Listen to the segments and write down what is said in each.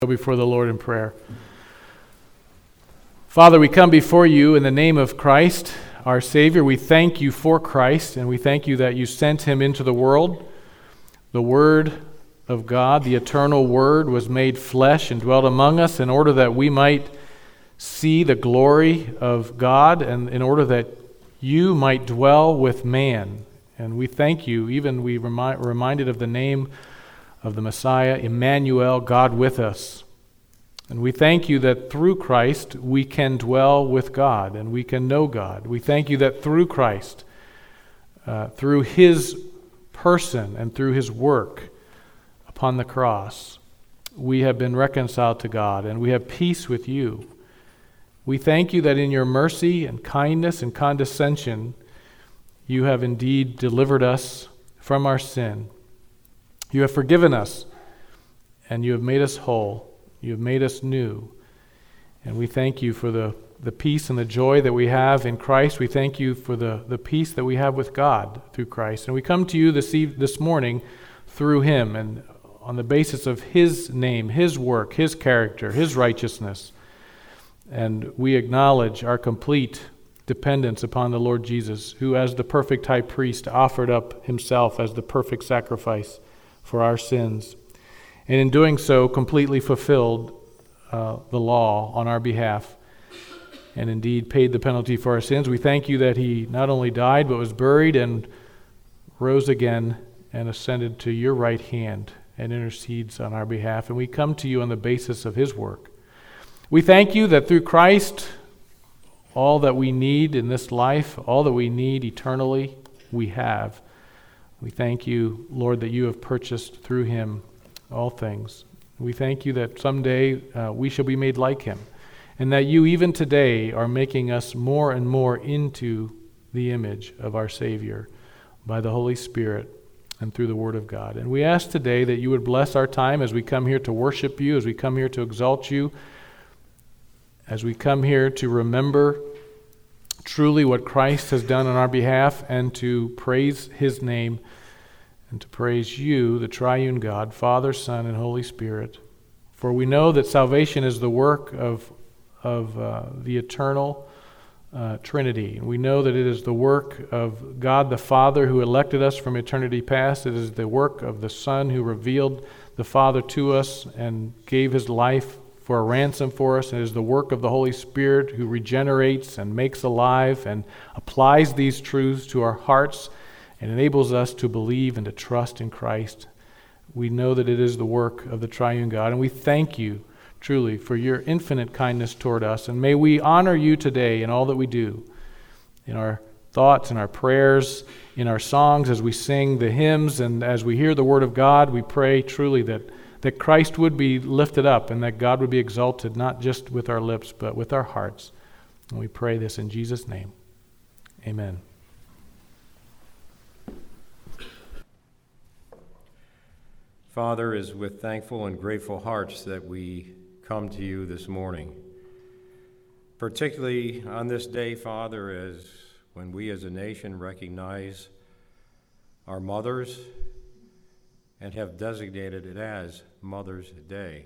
Before the Lord in prayer. Father, we come before you in the name of Christ, our Savior. We thank you for Christ, and we thank you that you sent him into the world. The Word of God, the eternal Word, was made flesh and dwelt among us in order that we might see the glory of God and in order that you might dwell with man. And we thank you, even we reminded of the name of the Messiah, Emmanuel, God with us. And we thank you that through Christ we can dwell with God and we can know God. We thank you that through Christ, through his person and through his work upon the cross, we have been reconciled to God and we have peace with you. We thank you that in your mercy and kindness and condescension, you have indeed delivered us from our sin. You have forgiven us, and you have made us whole. You have made us new. And we thank you for the peace and the joy that we have in Christ. We thank you for the peace that we have with God through Christ. And we come to you this morning through him and on the basis of his name, his work, his character, his righteousness. And we acknowledge our complete dependence upon the Lord Jesus, who as the perfect high priest offered up himself as the perfect sacrifice for our sins, and in doing so completely fulfilled the law on our behalf, and indeed paid the penalty for our sins. We thank you that he not only died, but was buried and rose again and ascended to your right hand and intercedes on our behalf, and we come to you on the basis of his work. We thank you that through Christ, all that we need in this life, all that we need eternally, we have. We thank you, Lord, that you have purchased through him all things. We thank you that someday we shall be made like him, and that you even today are making us more and more into the image of our Savior by the Holy Spirit and through the Word of God. And we ask today that you would bless our time as we come here to worship you, as we come here to exalt you, as we come here to remember truly what Christ has done on our behalf and to praise his name and to praise you, the triune God, Father, Son, and Holy Spirit. For we know that salvation is the work of the eternal Trinity. We know that it is the work of God the Father who elected us from eternity past. It is the work of the Son who revealed the Father to us and gave his life for a ransom for us. It is the work of the Holy Spirit who regenerates and makes alive and applies these truths to our hearts and enables us to believe and to trust in Christ. We know that it is the work of the triune God, and we thank you truly for your infinite kindness toward us. And may we honor you today in all that we do, in our thoughts, in our prayers, in our songs, as we sing the hymns, and as we hear the word of God. We pray truly that Christ would be lifted up and that God would be exalted, not just with our lips, but with our hearts. And we pray this in Jesus' name. Amen. Father, it is with thankful and grateful hearts that we come to you this morning. Particularly on this day, Father, as when we as a nation recognize our mothers and have designated it as Mother's Day.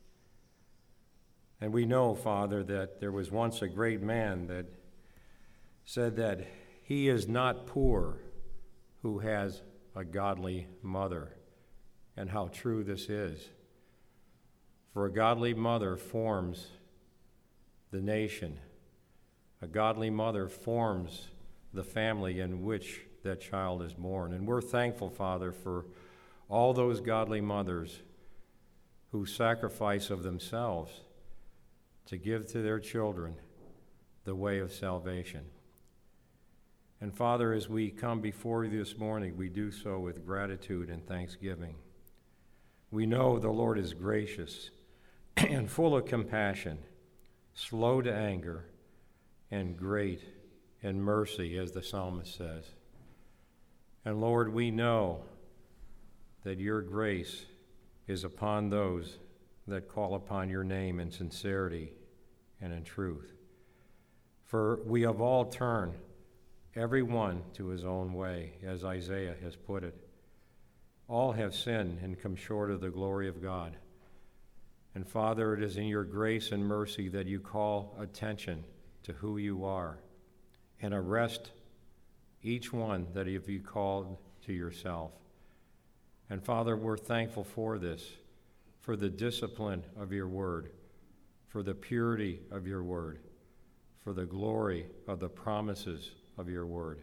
And we know, Father, that there was once a great man that said that he is not poor who has a godly mother, and how true this is. For a godly mother forms the nation. A godly mother forms the family in which that child is born. And we're thankful, Father, for all those godly mothers who sacrifice of themselves to give to their children the way of salvation. And Father, as we come before you this morning, we do so with gratitude and thanksgiving. We know the Lord is gracious and full of compassion, slow to anger, and great in mercy, as the psalmist says. And Lord, we know that your grace is upon those that call upon your name in sincerity and in truth. For we have all turned every one to his own way, as Isaiah has put it. All have sinned and come short of the glory of God. And Father, it is in your grace and mercy that you call attention to who you are and arrest each one that have you called to yourself. And Father, we're thankful for this, for the discipline of your word, for the purity of your word, for the glory of the promises of your word.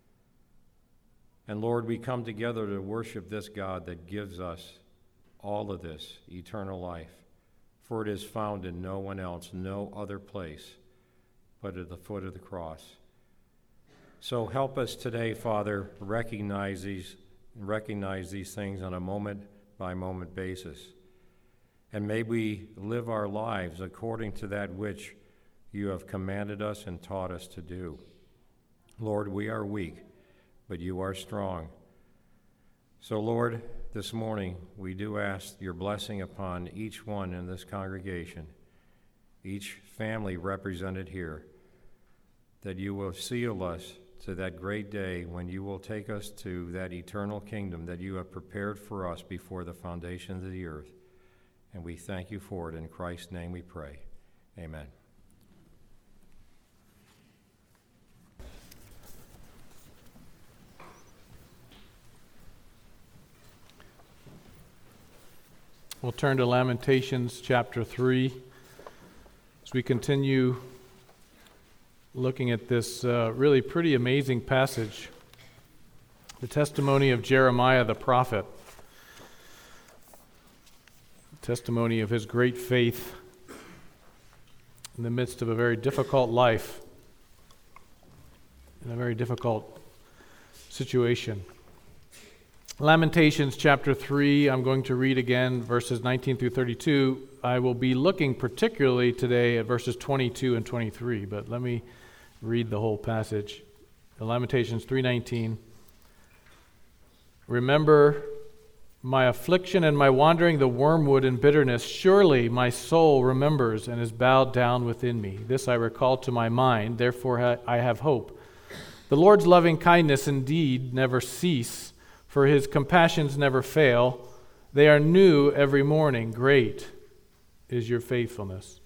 And Lord, we come together to worship this God that gives us all of this eternal life, for it is found in no one else, no other place, but at the foot of the cross. So help us today, Father, recognize these things on a moment-by-moment basis. And may we live our lives according to that which you have commanded us and taught us to do. Lord, we are weak, but you are strong. So, Lord, this morning we do ask your blessing upon each one in this congregation, each family represented here, that you will seal us to that great day when you will take us to that eternal kingdom that you have prepared for us before the foundations of the earth. And we thank you for it. In Christ's name we pray. Amen. We'll turn to Lamentations chapter 3 as we continue looking at this really pretty amazing passage, the testimony of Jeremiah the prophet, testimony of his great faith in the midst of a very difficult life, in a very difficult situation. Lamentations chapter 3, I'm going to read again verses 19 through 32. I will be looking particularly today at verses 22 and 23, but let me read the whole passage. Lamentations 3:19. Remember my affliction and my wandering, the wormwood and bitterness. Surely my soul remembers and is bowed down within me. This I recall to my mind, therefore I have hope. The Lord's loving kindness indeed never cease, for his compassions never fail. They are new every morning. Great is your faithfulness.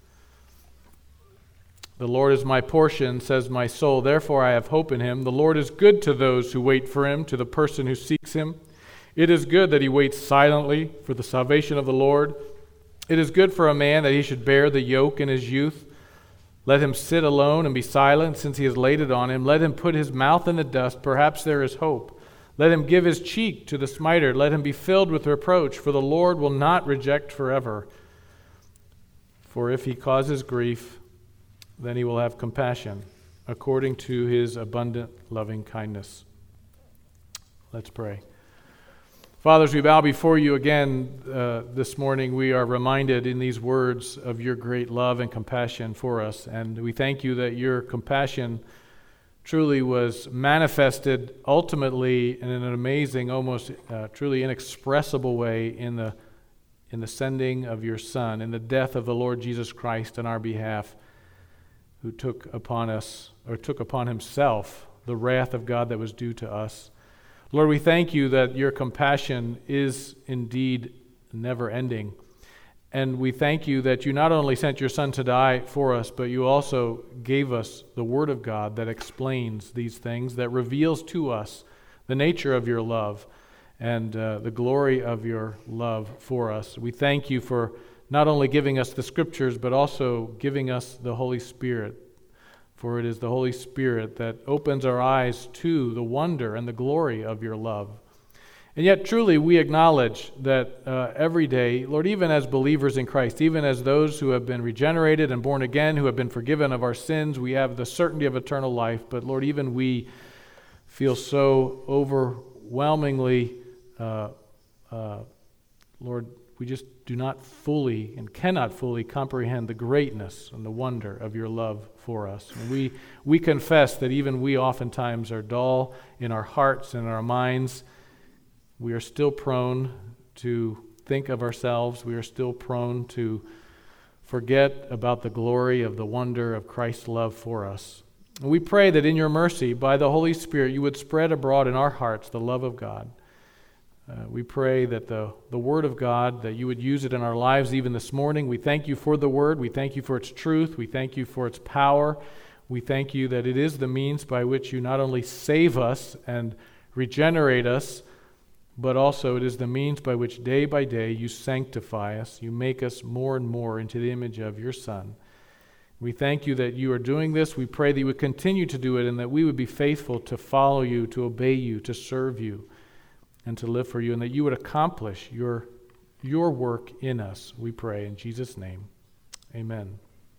The Lord is my portion, says my soul, therefore I have hope in him. The Lord is good to those who wait for him, to the person who seeks him. It is good that he waits silently for the salvation of the Lord. It is good for a man that he should bear the yoke in his youth. Let him sit alone and be silent, since he has laid it on him. Let him put his mouth in the dust, perhaps there is hope. Let him give his cheek to the smiter. Let him be filled with reproach, for the Lord will not reject forever. For if he causes grief, then he will have compassion, according to his abundant loving kindness. Let's pray. Father, as we bow before you again this morning, we are reminded in these words of your great love and compassion for us. And we thank you that your compassion truly was manifested ultimately in an amazing, almost truly inexpressible way in the sending of your Son, in the death of the Lord Jesus Christ on our behalf, who took upon himself the wrath of God that was due to us. Lord, we thank you that your compassion is indeed never ending. And we thank you that you not only sent your Son to die for us, but you also gave us the Word of God that explains these things, that reveals to us the nature of your love and the glory of your love for us. We thank you for not only giving us the Scriptures, but also giving us the Holy Spirit. For it is the Holy Spirit that opens our eyes to the wonder and the glory of your love. And yet truly we acknowledge that every day, Lord, even as believers in Christ, even as those who have been regenerated and born again, who have been forgiven of our sins, we have the certainty of eternal life. But Lord, even we feel so overwhelmingly, Lord, we just do not fully and cannot fully comprehend the greatness and the wonder of your love for us. And we confess that even we oftentimes are dull in our hearts and in our minds. We are still prone to think of ourselves. We are still prone to forget about the glory of the wonder of Christ's love for us. And we pray that in your mercy, by the Holy Spirit, you would spread abroad in our hearts the love of God. We pray that the Word of God, that you would use it in our lives even this morning. We thank you for the Word. We thank you for its truth. We thank you for its power. We thank you that it is the means by which you not only save us and regenerate us, but also it is the means by which day by day you sanctify us. You make us more and more into the image of your Son. We thank you that you are doing this. We pray that you would continue to do it and that we would be faithful to follow you, to obey you, to serve you, and to live for you, and that you would accomplish your work in us, we pray in Jesus' name. Amen.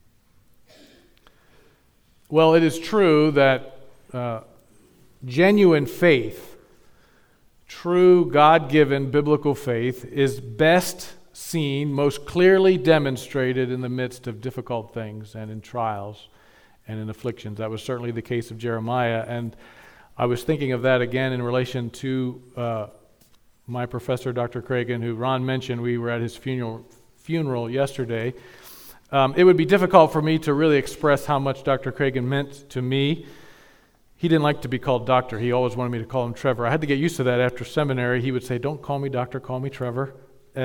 Well, it is true that genuine faith, true God-given biblical faith, is best seen, most clearly demonstrated in the midst of difficult things and in trials and in afflictions. That was certainly the case of Jeremiah, and I was thinking of that again in relation to my professor, Dr. Cragen, who Ron mentioned. We were at his funeral yesterday. It would be difficult for me to really express how much Dr. Cragen meant to me. He didn't like to be called doctor. He always wanted me to call him Trevor. I had to get used to that after seminary. He would say, "Don't call me doctor, call me Trevor."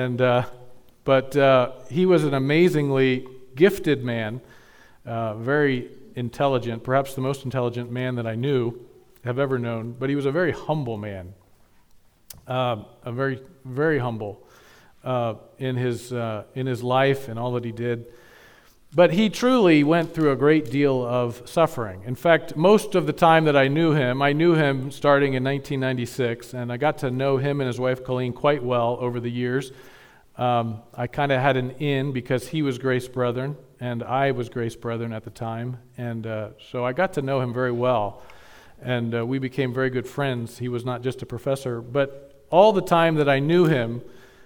But he was an amazingly gifted man, very intelligent, perhaps the most intelligent man that I have ever known. But he was a very humble man, very, very humble in his life and all that he did. But he truly went through a great deal of suffering. In fact, most of the time that I knew him starting in 1996, and I got to know him and his wife Colleen quite well over the years. I kind of had an in because he was Grace Brethren, and I was Grace Brethren at the time, and so I got to know him very well, and we became very good friends. He was not just a professor, but all the time that I knew him,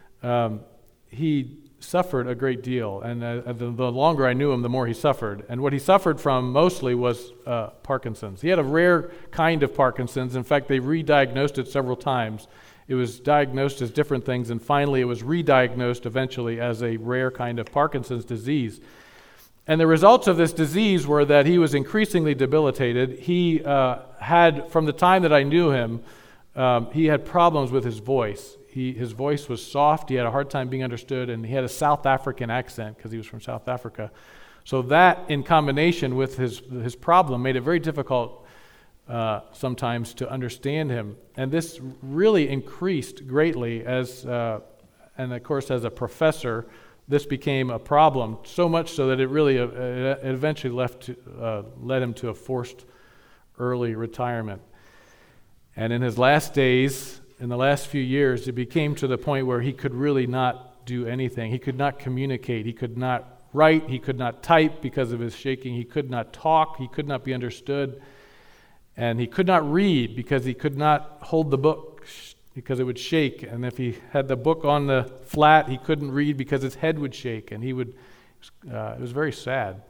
he suffered a great deal, and the longer I knew him, the more he suffered. And what he suffered from mostly was Parkinson's. He had a rare kind of Parkinson's. In fact, they re-diagnosed it several times. It was diagnosed as different things, and finally it was re-diagnosed eventually as a rare kind of Parkinson's disease. And the results of this disease were that he was increasingly debilitated. He had, from the time that I knew him, he had problems with his voice. His voice was soft, he had a hard time being understood, and he had a South African accent because he was from South Africa. So that, in combination with his problem, made it very difficult sometimes to understand him. And this really increased greatly and of course as a professor, this became a problem, so much so that it really it eventually led him to a forced early retirement. And in his last days, in the last few years, it became to the point where he could really not do anything. He could not communicate. He could not write. He could not type because of his shaking. He could not talk. He could not be understood. And he could not read because he could not hold the book because it would shake. And if he had the book on the flat, he couldn't read because his head would shake. And it was very sad.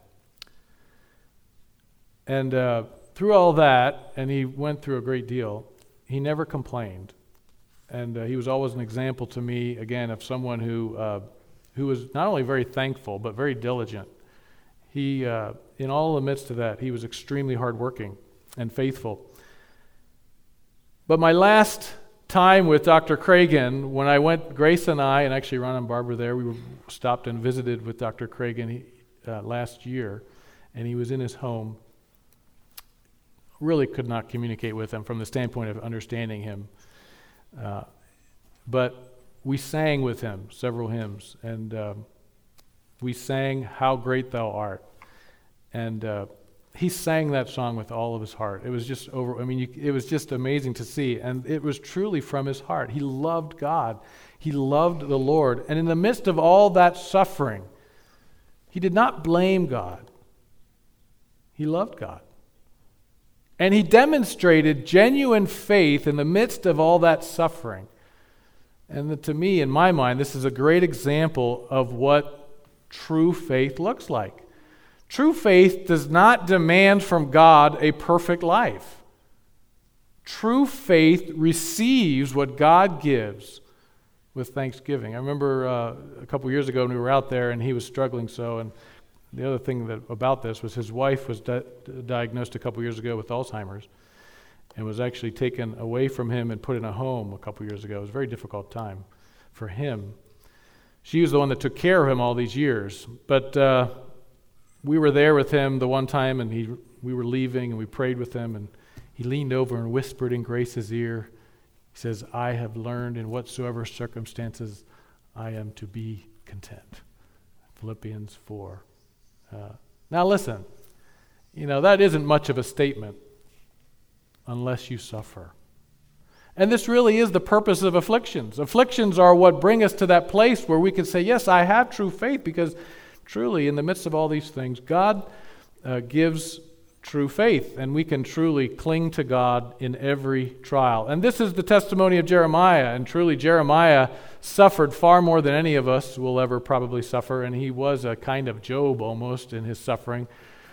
And through all that, and he went through a great deal, he never complained. And he was always an example to me, again, of someone who was not only very thankful, but very diligent. He, in all the midst of that, he was extremely hardworking and faithful. But my last time with Dr. Cragen, when I went, Grace and I, and actually Ron and Barbara there, we stopped and visited with Dr. Cragen last year, and he was in his home. Really could not communicate with him from the standpoint of understanding him. But we sang with him several hymns, and we sang "How Great Thou Art," and he sang that song with all of his heart. It was just it was just amazing to see, and it was truly from his heart. He loved God, he loved the Lord, and in the midst of all that suffering, he did not blame God. He loved God. And he demonstrated genuine faith in the midst of all that suffering. And to me, in my mind, this is a great example of what true faith looks like. True faith does not demand from God a perfect life. True faith receives what God gives with thanksgiving. I remember a couple years ago when we were out there and he was struggling so, and the other thing about this was his wife was diagnosed a couple years ago with Alzheimer's. and was actually taken away from him and put in a home a couple years ago. It was a very difficult time for him. She was the one that took care of him all these years. But we were there with him the one time, and we were leaving, and we prayed with him, and he leaned over and whispered in Grace's ear. He says, "I have learned in whatsoever circumstances I am to be content." Philippians 4. Now listen, that isn't much of a statement unless you suffer. And this really is the purpose of afflictions. Afflictions are what bring us to that place where we can say, yes, I have true faith, because truly in the midst of all these things, God gives true faith, and we can truly cling to God in every trial. And this is the testimony of Jeremiah, and truly Jeremiah suffered far more than any of us will ever probably suffer, and he was a kind of Job almost in his suffering,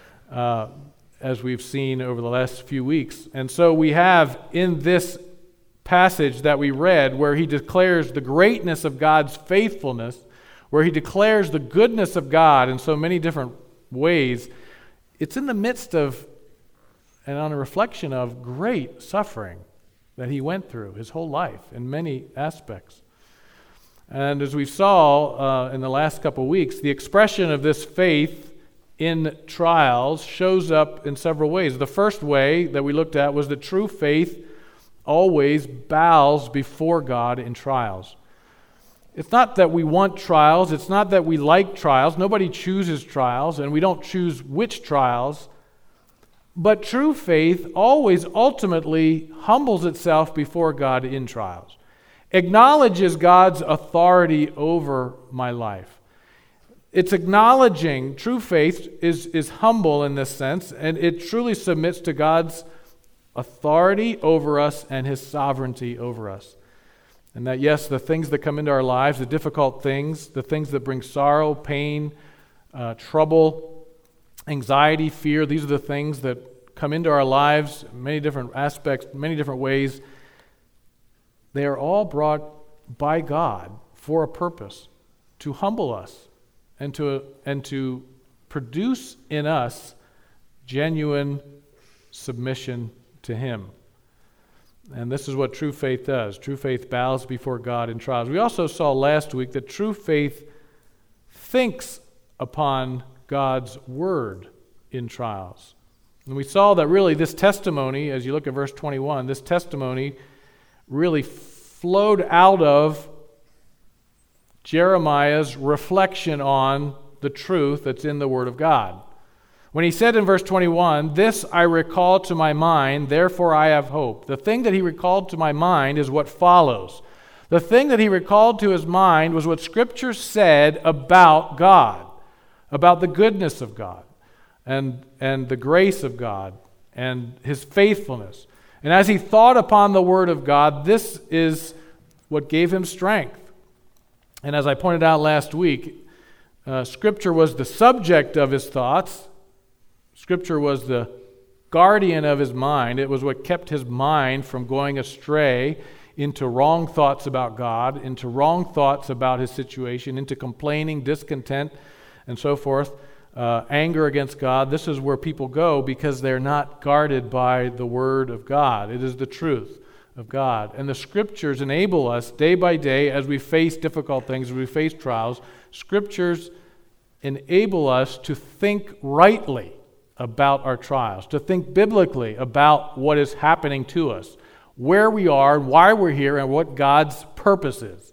as we've seen over the last few weeks. And so we have in this passage that we read where he declares the greatness of God's faithfulness, where he declares the goodness of God in so many different ways. It's in the midst of, and on a reflection of, great suffering that he went through his whole life in many aspects. And as we saw in the last couple of weeks, the expression of this faith in trials shows up in several ways. The first way that we looked at was that true faith always bows before God in trials. It's not that we want trials. It's not that we like trials. Nobody chooses trials, and we don't choose which trials. But true faith always ultimately humbles itself before God in trials, acknowledges God's authority over my life. It's acknowledging, true faith is humble in this sense, and it truly submits to God's authority over us and his sovereignty over us. And that, yes, the things that come into our lives, the difficult things, the things that bring sorrow, pain, trouble, anxiety, fear, these are the things that come into our lives in many different aspects, many different ways. They are all brought by God for a purpose, to humble us and to produce in us genuine submission to him. And this is what true faith does. True faith bows before God in trials. We also saw last week that true faith thinks upon God's word in trials. And we saw that really this testimony, as you look at verse 21, this testimony really flowed out of Jeremiah's reflection on the truth that's in the Word of God. When he said in verse 21, "This I recall to my mind, therefore I have hope." The thing that he recalled to my mind is what follows. The thing that he recalled to his mind was what Scripture said about God, about the goodness of God, and the grace of God, and his faithfulness. And as he thought upon the Word of God, this is what gave him strength. And as I pointed out last week, Scripture was the subject of his thoughts. Scripture was the guardian of his mind. It was what kept his mind from going astray into wrong thoughts about God, into wrong thoughts about his situation, into complaining, discontent, and so forth, anger against God. This is where people go because they're not guarded by the Word of God. It is the truth of God. And the Scriptures enable us day by day as we face difficult things, as we face trials. Scriptures enable us to think rightly about our trials, to think biblically about what is happening to us, where we are, why we're here, and what God's purpose is.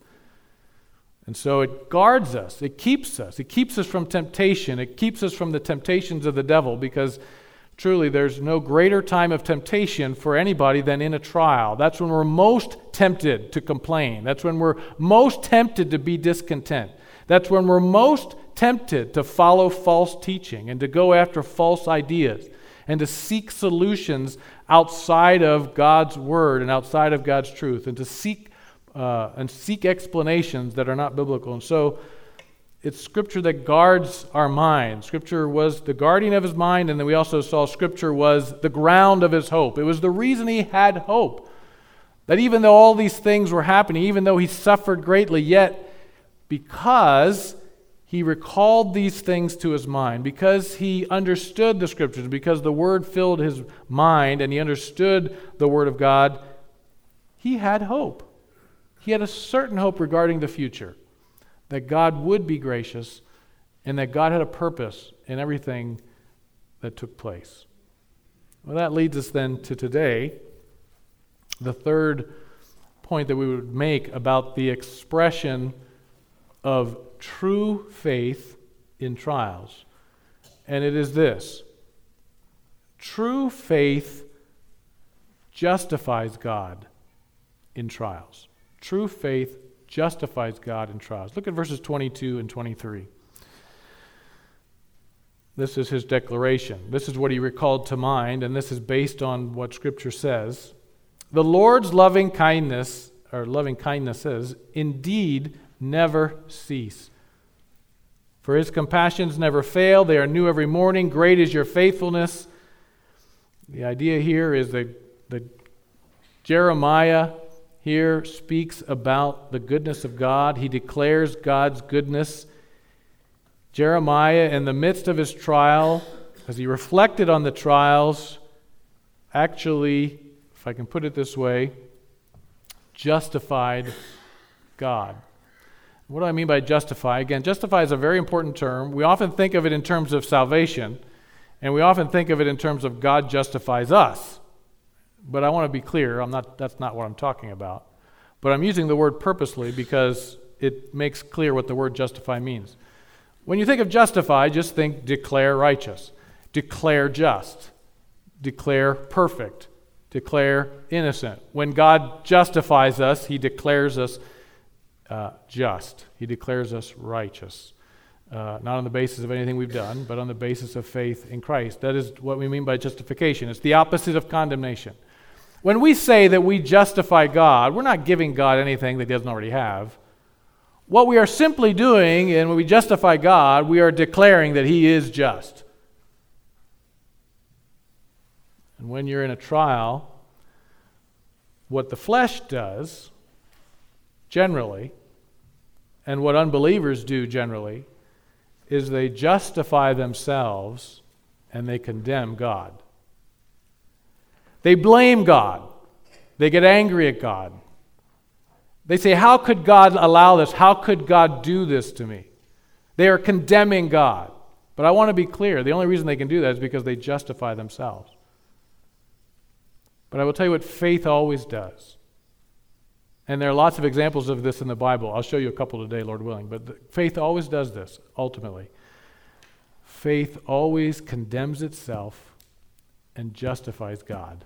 And so it guards us, it keeps us from temptation, it keeps us from the temptations of the devil, because truly there's no greater time of temptation for anybody than in a trial. That's when we're most tempted to complain. That's when we're most tempted to be discontent. That's when we're most tempted to follow false teaching and to go after false ideas and to seek solutions outside of God's Word and outside of God's truth, and to seek explanations that are not biblical. And so it's Scripture that guards our mind. Scripture was the guardian of his mind, and then we also saw Scripture was the ground of his hope. It was the reason he had hope. That even though all these things were happening, even though he suffered greatly, yet because he recalled these things to his mind because he understood the Scriptures, because the Word filled his mind and he understood the Word of God. He had hope. He had a certain hope regarding the future, that God would be gracious and that God had a purpose in everything that took place. Well, that leads us then to today, the third point that we would make about the expression of true faith in trials. And it is this: true faith justifies God in trials. True faith justifies God in trials. Look at verses 22 and 23. This is his declaration. This is what he recalled to mind, and this is based on what Scripture says. The Lord's loving kindnesses, indeed never cease. For his compassions never fail. They are new every morning. Great is your faithfulness. The idea here is that Jeremiah here speaks about the goodness of God. He declares God's goodness. Jeremiah, in the midst of his trial, as he reflected on the trials, actually, if I can put it this way, justified God. What do I mean by justify? Again, justify is a very important term. We often think of it in terms of salvation, and we often think of it in terms of God justifies us. But I want to be clear, that's not what I'm talking about. But I'm using the word purposely because it makes clear what the word justify means. When you think of justify, just think declare righteous, declare just, declare perfect, declare innocent. When God justifies us, he declares us just. He declares us righteous. Not on the basis of anything we've done, but on the basis of faith in Christ. That is what we mean by justification. It's the opposite of condemnation. When we say that we justify God, we're not giving God anything that he doesn't already have. What we are simply doing, and when we justify God, we are declaring that he is just. And when you're in a trial, what the flesh does, generally, and what unbelievers do generally, is they justify themselves and they condemn God. They blame God. They get angry at God. They say, how could God allow this? How could God do this to me? They are condemning God. But I want to be clear, the only reason they can do that is because they justify themselves. But I will tell you what faith always does. And there are lots of examples of this in the Bible. I'll show you a couple today, Lord willing. But faith always does this, ultimately. Faith always condemns itself and justifies God.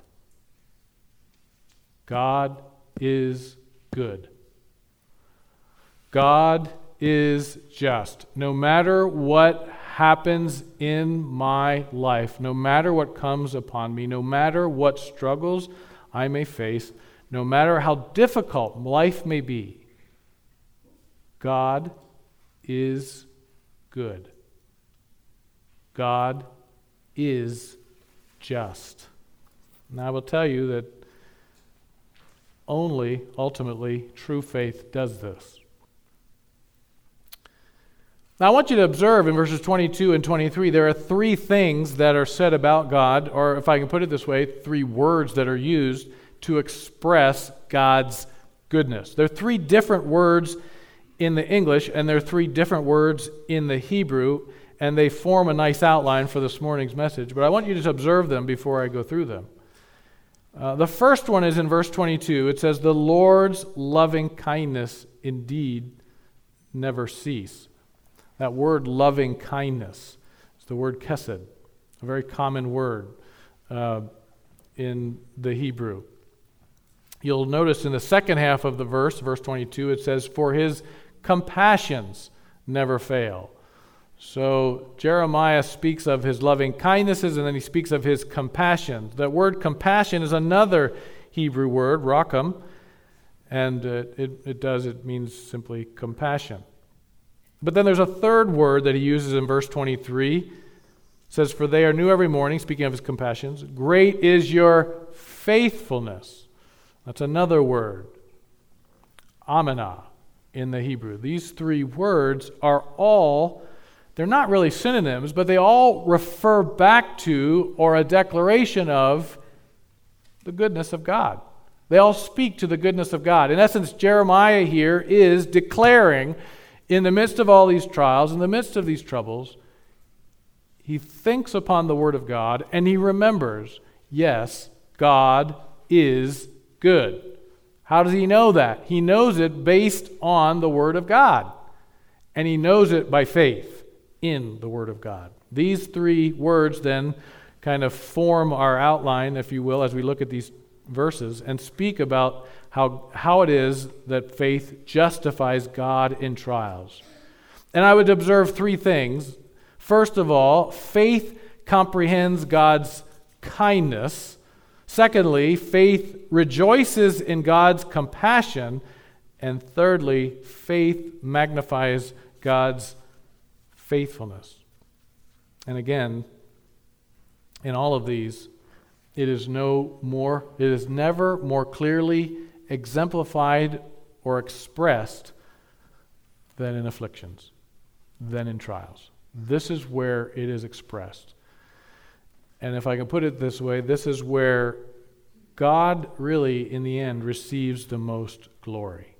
God is good. God is just. No matter what happens in my life, no matter what comes upon me, no matter what struggles I may face, no matter how difficult life may be, God is good. God is just. And I will tell you that only, ultimately, true faith does this. Now, I want you to observe in verses 22 and 23, there are three things that are said about God, or if I can put it this way, three words that are used to express God's goodness. There are three different words in the English, and there are three different words in the Hebrew, and they form a nice outline for this morning's message. But I want you to observe them before I go through them. The first one is in verse 22. It says, the Lord's loving kindness indeed never cease. That word loving kindness is the word chesed, a very common word in the Hebrew. You'll notice in the second half of the verse 22, it says, for his compassions never fail. So Jeremiah speaks of his loving kindnesses, and then he speaks of his compassion. That word compassion is another Hebrew word, racham, and it means simply compassion. But then there's a third word that he uses in verse 23. It says, for they are new every morning, speaking of his compassions. Great is your faithfulness. That's another word, aminah. in the Hebrew. These three words are all, they're not really synonyms, but they all refer back to or a declaration of the goodness of God. They all speak to the goodness of God. In essence, Jeremiah here is declaring, in the midst of all these trials, in the midst of these troubles, he thinks upon the Word of God and he remembers, yes, God is good. How does he know that? He knows it based on the Word of God. And he knows it by faith in the Word of God. These three words then kind of form our outline, if you will, as we look at these verses and speak about how it is that faith justifies God in trials. And I would observe three things. First of all, faith comprehends God's kindness. Secondly, faith rejoices in God's compassion. And thirdly, faith magnifies God's faithfulness. And again, in all of these, it is never more clearly exemplified or expressed than in afflictions, than in trials. This is where it is expressed. And if I can put it this way, this is where God really, in the end, receives the most glory.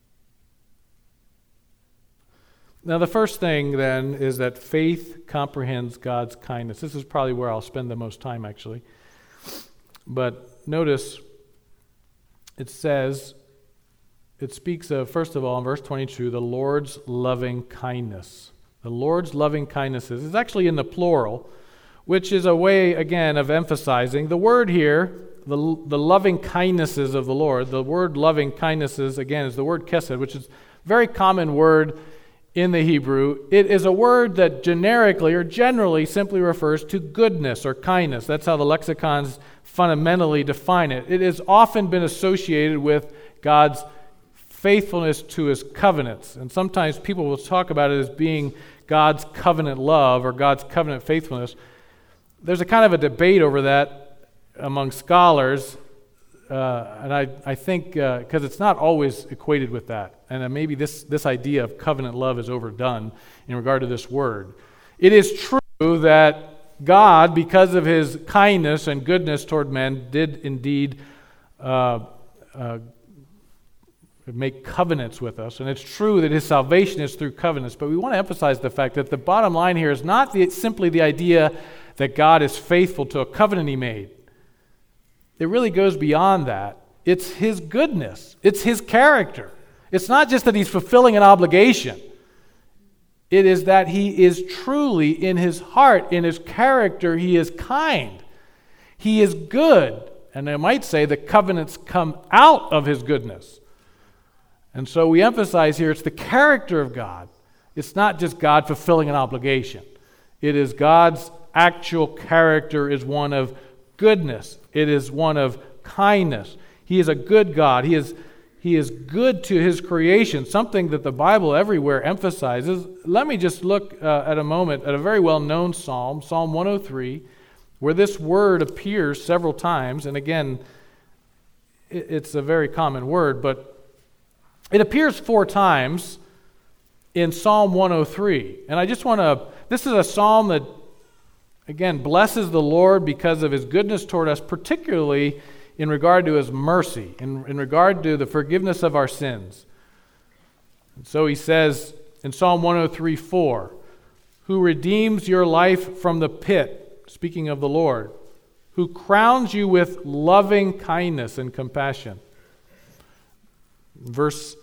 Now, the first thing, then, is that faith comprehends God's kindness. This is probably where I'll spend the most time, actually. But notice, it speaks of, first of all, in verse 22, the Lord's loving kindness. The Lord's loving kindnesses is actually in the plural, which is a way, again, of emphasizing. The word here, the loving kindnesses of the Lord, the word loving kindnesses, again, is the word chesed, which is a very common word in the Hebrew. It is a word that generically or generally simply refers to goodness or kindness. That's how the lexicons fundamentally define it. It has often been associated with God's faithfulness to his covenants. And sometimes people will talk about it as being God's covenant love or God's covenant faithfulness. There's a kind of a debate over that among scholars. And I think, because it's not always equated with that, and maybe this idea of covenant love is overdone in regard to this word. It is true that God, because of his kindness and goodness toward men, did indeed make covenants with us, and it's true that his salvation is through covenants, but we want to emphasize the fact that the bottom line here is not simply the idea that God is faithful to a covenant he made. It really goes beyond that. It's his goodness. It's his character. It's not just that he's fulfilling an obligation. It is that he is truly, in his heart, in his character, he is kind. He is good. And I might say the covenants come out of his goodness. And so we emphasize here it's the character of God. It's not just God fulfilling an obligation. It is God's actual character is one of goodness. It is one of kindness. He is a good God. He is good to his creation, something that the Bible everywhere emphasizes. Let me just look at a moment at a very well-known psalm, Psalm 103, where this word appears several times. And again, it's a very common word, but it appears 4 times in Psalm 103. And I just want to, this is a psalm that, again, blesses the Lord because of his goodness toward us, particularly in regard to his mercy, in regard to the forgiveness of our sins. And so he says in Psalm 103:4, who redeems your life from the pit, speaking of the Lord, who crowns you with loving kindness and compassion. Verse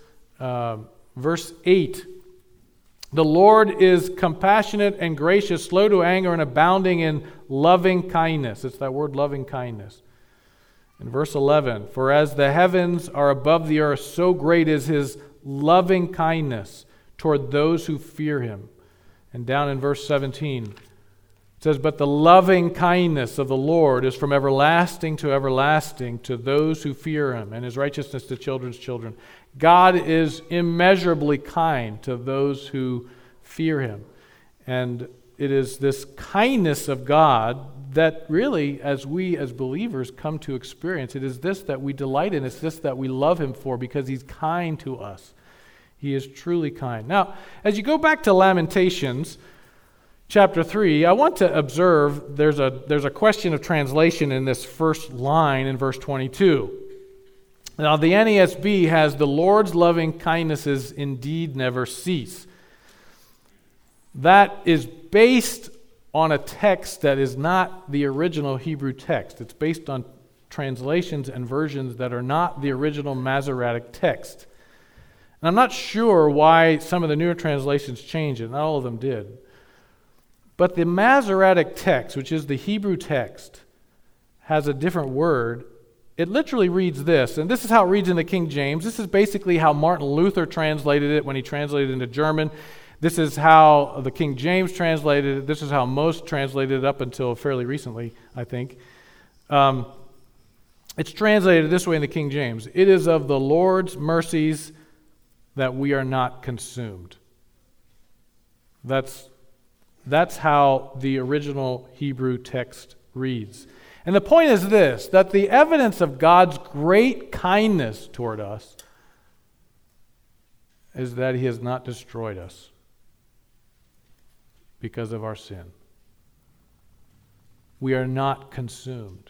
8, the Lord is compassionate and gracious, slow to anger, and abounding in loving kindness. It's that word, loving kindness. In verse 11, for as the heavens are above the earth, so great is his loving kindness toward those who fear him. And down in verse 17, it says, but the loving kindness of the Lord is from everlasting to those who fear him, and his righteousness to children's children. God is immeasurably kind to those who fear him. And it is this kindness of God that really, as we as believers come to experience, it is this that we delight in. It's this that we love him for, because he's kind to us. He is truly kind. Now, as you go back to Lamentations chapter 3, I want to observe there's a question of translation in this first line in verse 22. Now, the NASB has, "The Lord's loving kindnesses indeed never cease." That is based on a text that is not the original Hebrew text. It's based on translations and versions that are not the original Masoretic text. And I'm not sure why some of the newer translations changed it. Not all of them did. But the Masoretic text, which is the Hebrew text, has a different word. It literally reads this, and this is how it reads in the King James. This is basically how Martin Luther translated it when he translated it into German. This is how the King James translated it. This is how most translated it up until fairly recently, I think. It's translated this way in the King James. "It is of the Lord's mercies that we are not consumed." That's how the original Hebrew text reads. And the point is this, that the evidence of God's great kindness toward us is that He has not destroyed us because of our sin. We are not consumed.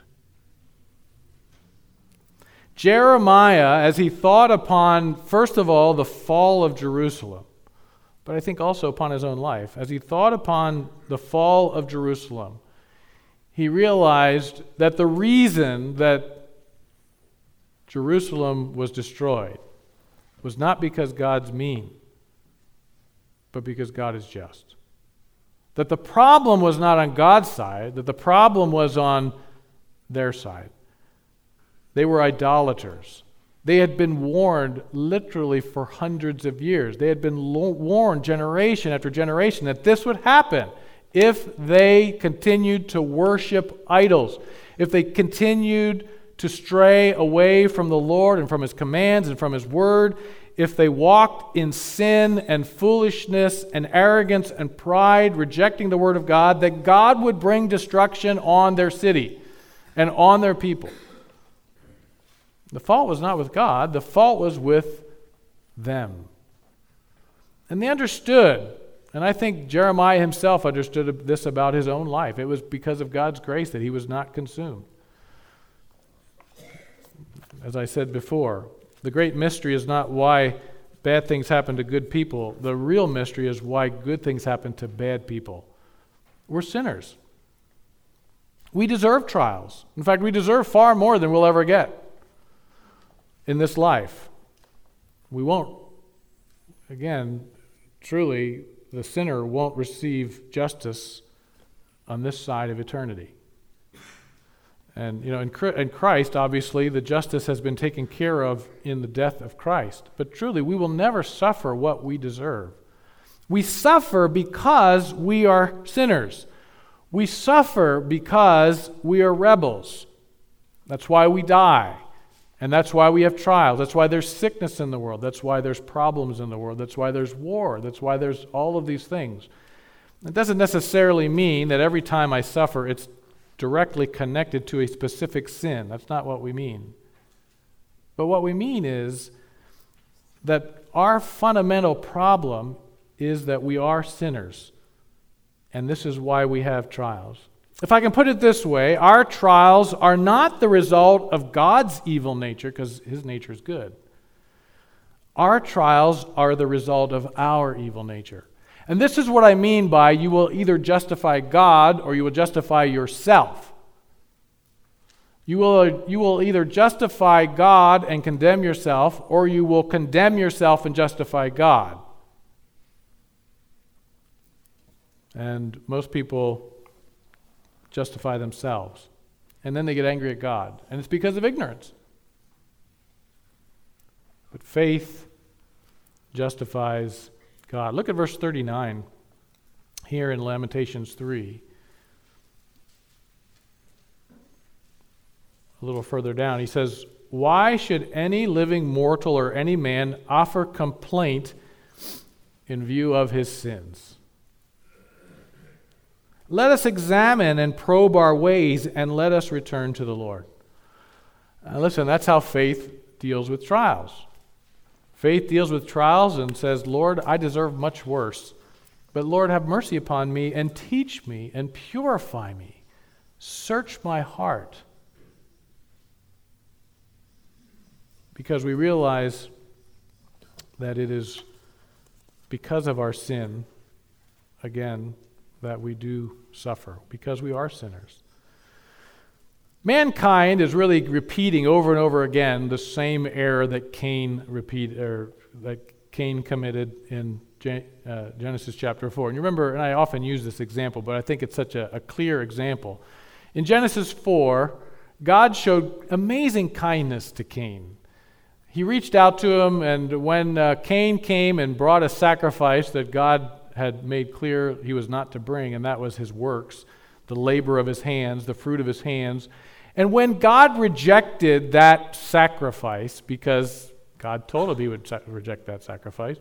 Jeremiah, as he thought upon, first of all, the fall of Jerusalem, but I think also upon his own life, as he thought upon the fall of Jerusalem, he realized that the reason that Jerusalem was destroyed was not because God's mean, but because God is just. That the problem was not on God's side, that the problem was on their side. They were idolaters. They had been warned literally for hundreds of years. They had been warned generation after generation that this would happen if they continued to worship idols, if they continued to stray away from the Lord and from His commands and from His word, if they walked in sin and foolishness and arrogance and pride, rejecting the word of God, that God would bring destruction on their city and on their people. The fault was not with God, the fault was with them. And they understood, and I think Jeremiah himself understood this about his own life. It was because of God's grace that he was not consumed. As I said before, the great mystery is not why bad things happen to good people. The real mystery is why good things happen to bad people. We're sinners. We deserve trials. In fact, we deserve far more than we'll ever get in this life. We won't, again, truly, the sinner won't receive justice on this side of eternity. And, in Christ, obviously, the justice has been taken care of in the death of Christ. But truly, we will never suffer what we deserve. We suffer because we are sinners. We suffer because we are rebels. That's why we die. And that's why we have trials. That's why there's sickness in the world. That's why there's problems in the world. That's why there's war. That's why there's all of these things. It doesn't necessarily mean that every time I suffer, it's directly connected to a specific sin. That's not what we mean. But what we mean is that our fundamental problem is that we are sinners. And this is why we have trials. If I can put it this way, our trials are not the result of God's evil nature, because His nature is good. Our trials are the result of our evil nature. And this is what I mean by you will either justify God or you will justify yourself. You will either justify God and condemn yourself, or you will condemn yourself and justify God. And most people justify themselves. And then they get angry at God. And it's because of ignorance. But faith justifies God. Look at verse 39 here in Lamentations 3. A little further down, he says, "Why should any living mortal or any man offer complaint in view of his sins? Let us examine and probe our ways, and let us return to the Lord." Listen, that's how faith deals with trials. Faith deals with trials and says, Lord, I deserve much worse. But Lord, have mercy upon me and teach me and purify me. Search my heart. Because we realize that it is because of our sin, again, that we do suffer, because we are sinners. Mankind is really repeating over and over again the same error that Cain committed in Genesis chapter 4. And you remember, and I often use this example, but I think it's such a clear example. In Genesis 4, God showed amazing kindness to Cain. He reached out to him, and when Cain came and brought a sacrifice that God had made clear he was not to bring, and that was his works, the labor of his hands, the fruit of his hands. And when God rejected that sacrifice, because God told him he would reject that sacrifice,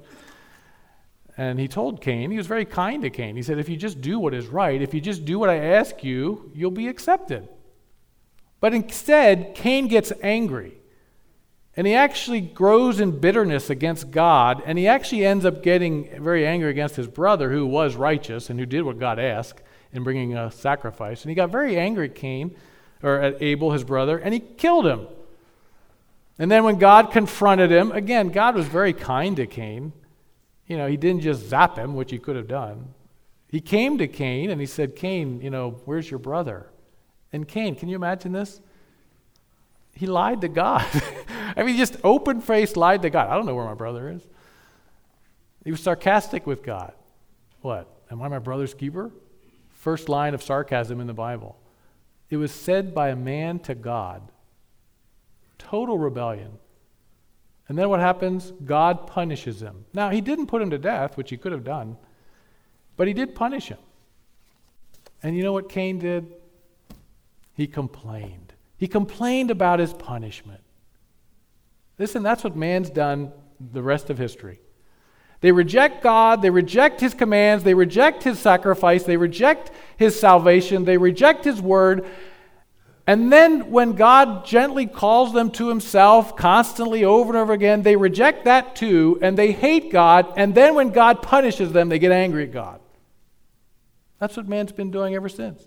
and he told Cain, he was very kind to Cain. He said, if you just do what is right, if you just do what I ask you, you'll be accepted. But instead, Cain gets angry. And he actually grows in bitterness against God, and he actually ends up getting very angry against his brother, who was righteous and who did what God asked in bringing a sacrifice. And he got very angry at Abel, his brother, and he killed him. And then when God confronted him, again, God was very kind to Cain. He didn't just zap him, which he could have done. He came to Cain and he said, Cain, where's your brother? And Cain, can you imagine this? He lied to God. Just open-faced lied to God. I don't know where my brother is. He was sarcastic with God. What? Am I my brother's keeper? First line of sarcasm in the Bible. It was said by a man to God. Total rebellion. And then what happens? God punishes him. Now, he didn't put him to death, which he could have done, but he did punish him. And you know what Cain did? He complained. He complained about his punishment. Listen, that's what man's done the rest of history. They reject God, they reject his commands, they reject his sacrifice, they reject his salvation, they reject his word. And then when God gently calls them to himself constantly over and over again, they reject that too, and they hate God, and then when God punishes them, they get angry at God. That's what man's been doing ever since.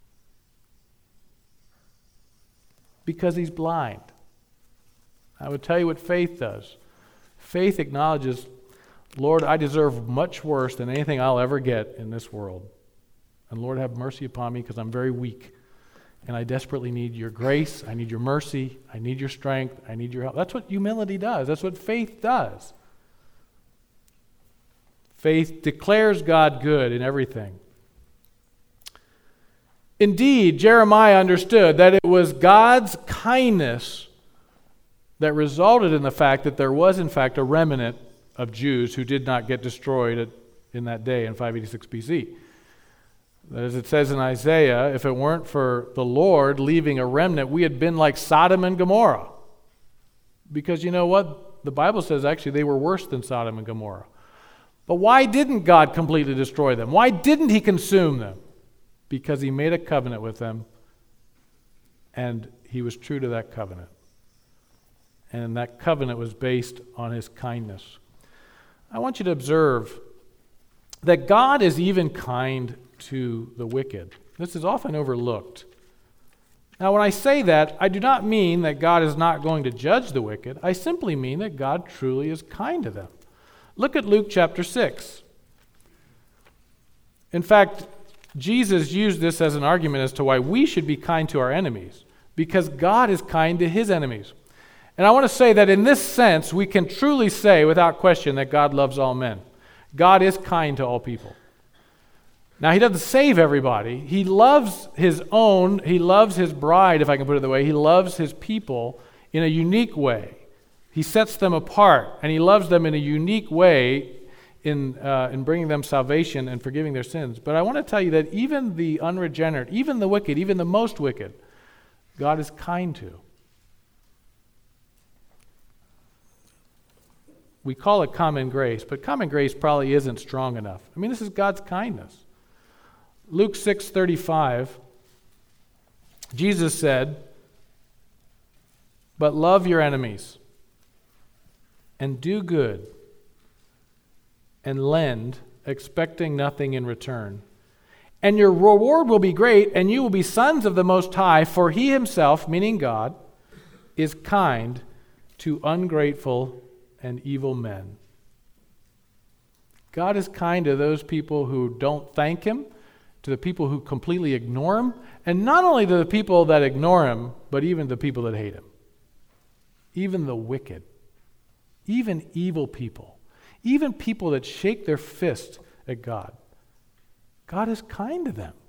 Because he's blind. I would tell you what faith does. Faith acknowledges, Lord, I deserve much worse than anything I'll ever get in this world. And Lord, have mercy upon me because I'm very weak. And I desperately need your grace. I need your mercy. I need your strength. I need your help. That's what humility does. That's what faith does. Faith declares God good in everything. Indeed, Jeremiah understood that it was God's kindness that resulted in the fact that there was, in fact, a remnant of Jews who did not get destroyed in that day in 586 BC. As it says in Isaiah, if it weren't for the Lord leaving a remnant, we had been like Sodom and Gomorrah. Because you know what? The Bible says actually they were worse than Sodom and Gomorrah. But why didn't God completely destroy them? Why didn't he consume them? Because he made a covenant with them, and he was true to that covenant. And that covenant was based on his kindness. I want you to observe that God is even kind to the wicked. This is often overlooked. Now, when I say that, I do not mean that God is not going to judge the wicked. I simply mean that God truly is kind to them. Look at Luke chapter 6. In fact, Jesus used this as an argument as to why we should be kind to our enemies, because God is kind to his enemies. And I want to say that in this sense, we can truly say without question that God loves all men. God is kind to all people. Now, he doesn't save everybody. He loves his own. He loves his bride, if I can put it that way. He loves his people in a unique way. He sets them apart, and he loves them in a unique way in bringing them salvation and forgiving their sins. But I want to tell you that even the unregenerate, even the wicked, even the most wicked, God is kind to. We call it common grace, but common grace probably isn't strong enough. I mean, this is God's kindness. Luke 6:35, Jesus said, "But love your enemies and do good and lend, expecting nothing in return. And your reward will be great, and you will be sons of the Most High, for He Himself, meaning God, is kind to ungrateful and evil men. God is kind to those people who don't thank Him, to the people who completely ignore Him, and not only to the people that ignore Him, but even the people that hate Him. Even the wicked, even evil people, even people that shake their fist at God. God is kind to them.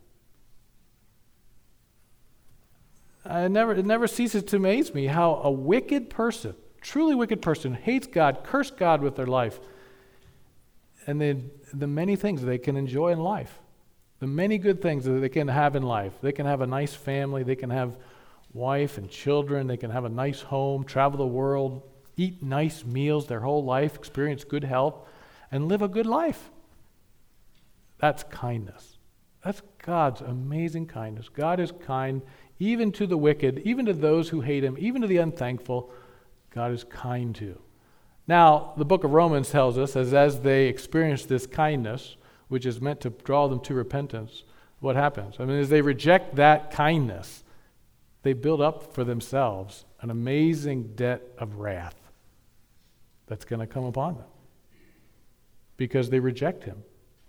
It never ceases to amaze me how a wicked person, truly wicked person, hates God, curses God with their life, and then the many things they can enjoy in life, the many good things that they can have in life. They can have a nice family, they can have wife and children, they can have a nice home, travel the world, eat nice meals their whole life, experience good health, and live a good life. That's kindness. That's God's amazing kindness. God is kind even to the wicked, even to those who hate Him, even to the unthankful. God is kind to. Now, the book of Romans tells us, as they experience this kindness, which is meant to draw them to repentance, what happens? I mean, as they reject that kindness, they build up for themselves an amazing debt of wrath that's going to come upon them because they reject Him.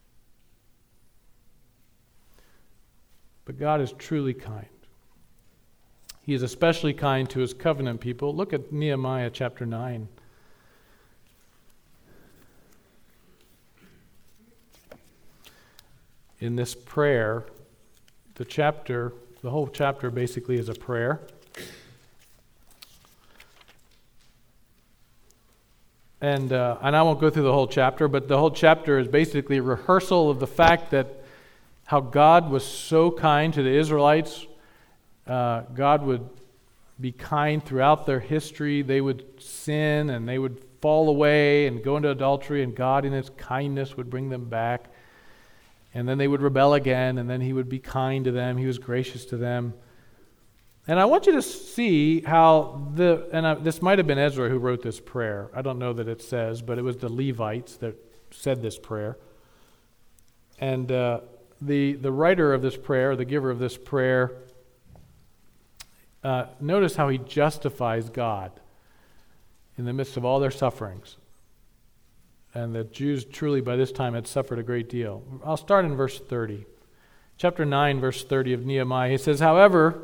But God is truly kind. He is especially kind to His covenant people. Look at Nehemiah chapter 9. In this prayer, the whole chapter basically is a prayer. And I won't go through the whole chapter, but the whole chapter is basically a rehearsal of the fact that how God was so kind to the Israelites. God would be kind throughout their history. They would sin and they would fall away and go into adultery, and God in His kindness would bring them back. And then they would rebel again, and then He would be kind to them. He was gracious to them. And I want you to see how this might have been Ezra who wrote this prayer. I don't know that it says, but it was the Levites that said this prayer. And the writer of this prayer, the giver of this prayer, notice how he justifies God in the midst of all their sufferings. And the Jews truly by this time had suffered a great deal. I'll start in verse 30. Chapter 9, verse 30 of Nehemiah. He says, "However,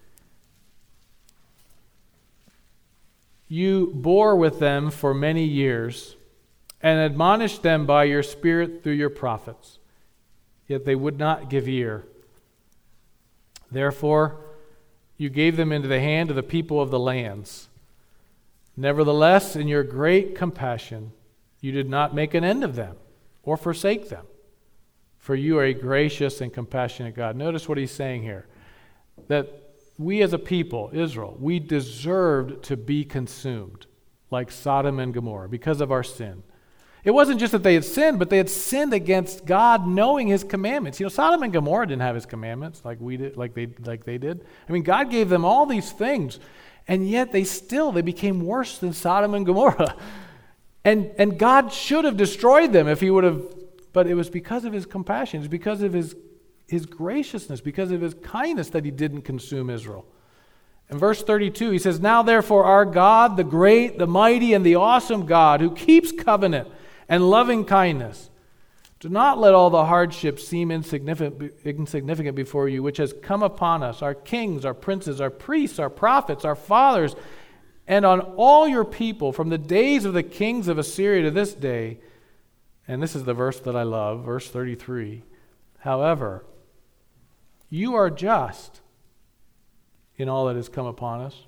you bore with them for many years and admonished them by your Spirit through your prophets, yet they would not give ear. Therefore, you gave them into the hand of the people of the lands. Nevertheless, in your great compassion, you did not make an end of them or forsake them, for you are a gracious and compassionate God." Notice what he's saying here, that we as a people, Israel, we deserved to be consumed like Sodom and Gomorrah because of our sin. It wasn't just that they had sinned, but they had sinned against God knowing His commandments. You know, Sodom and Gomorrah didn't have His commandments like we did, like they did. I mean, God gave them all these things, and yet they became worse than Sodom and Gomorrah. And God should have destroyed them if He would have, but it was because of His compassion. It's because of His graciousness, because of His kindness that He didn't consume Israel. In verse 32, He says, "Now therefore our God, the great, the mighty, and the awesome God, who keeps covenant and loving kindness, do not let all the hardships seem insignificant before you, which has come upon us, our kings, our princes, our priests, our prophets, our fathers, and on all your people from the days of the kings of Assyria to this day." And this is the verse that I love, verse 33. "However, you are just in all that has come upon us,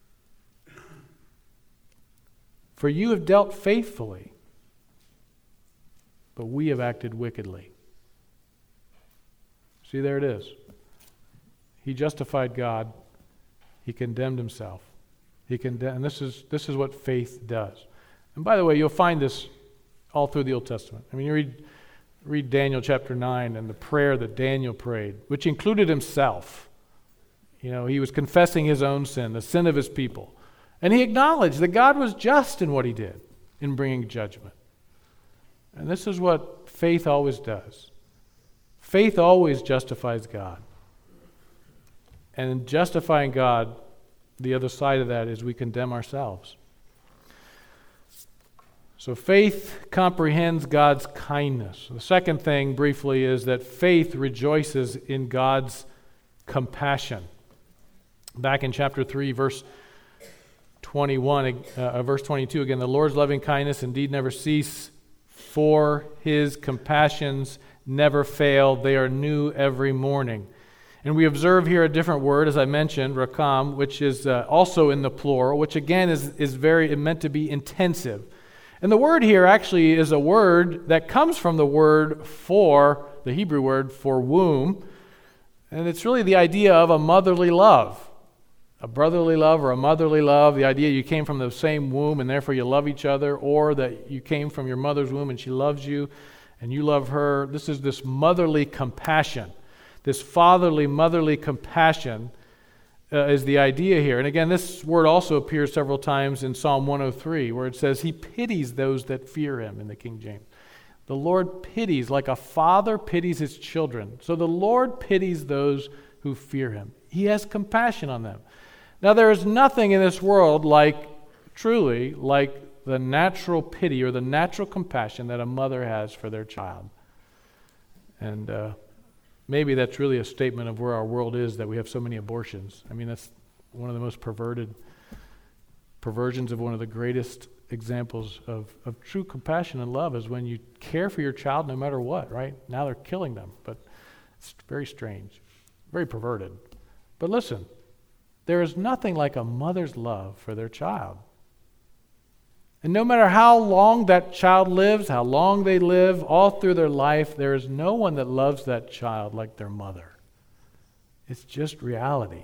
for you have dealt faithfully, but we have acted wickedly." See, there it is. He justified God. He condemned himself. And this is what faith does. And by the way, you'll find this all through the Old Testament. I mean, you read Daniel chapter 9 and the prayer that Daniel prayed, which included himself. You know, he was confessing his own sin, the sin of his people. And he acknowledged that God was just in what he did. in bringing judgment. And this is what faith always does. Faith always justifies God. And in justifying God, the other side of that is we condemn ourselves. So faith comprehends God's kindness. The second thing, briefly, is that faith rejoices in God's compassion. Back in chapter 3, verse 22, again, the Lord's loving kindness indeed never cease, for his compassions never fail. They are new every morning. And we observe here a different word, as I mentioned, rakam, which is also in the plural, which again is meant to be intensive. And the word here actually is a word that comes from the word for, the Hebrew word for womb. And it's really the idea of a motherly love. A brotherly love or a motherly love, the idea you came from the same womb and therefore you love each other, or that you came from your mother's womb and she loves you and you love her. This is this motherly compassion. This fatherly, motherly compassion is the idea here. And again, this word also appears several times in Psalm 103, where it says, he pities those that fear him, in the King James. The Lord pities, like a father pities his children. So the Lord pities those who fear him. He has compassion on them. Now, there is nothing in this world truly like the natural pity or the natural compassion that a mother has for their child. And maybe that's really a statement of where our world is, that we have so many abortions. I mean, that's one of the most perversions of one of the greatest examples of true compassion and love is when you care for your child no matter what, right? Now they're killing them, but it's very strange, very perverted. But listen, there is nothing like a mother's love for their child. And no matter how long that child lives, how long they live, all through their life, there is no one that loves that child like their mother. It's just reality.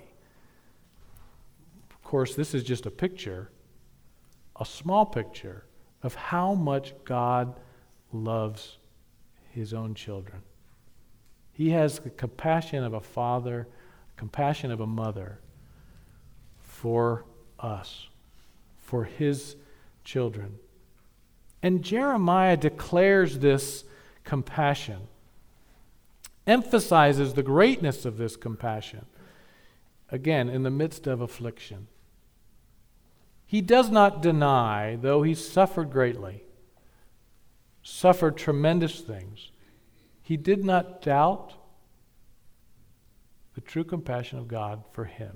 Of course, this is just a picture, a small picture, of how much God loves his own children. He has the compassion of a father, compassion of a mother for us, for his children. And Jeremiah declares this compassion, emphasizes the greatness of this compassion, again, in the midst of affliction. He does not deny, though he suffered greatly, suffered tremendous things, he did not doubt the true compassion of God for him.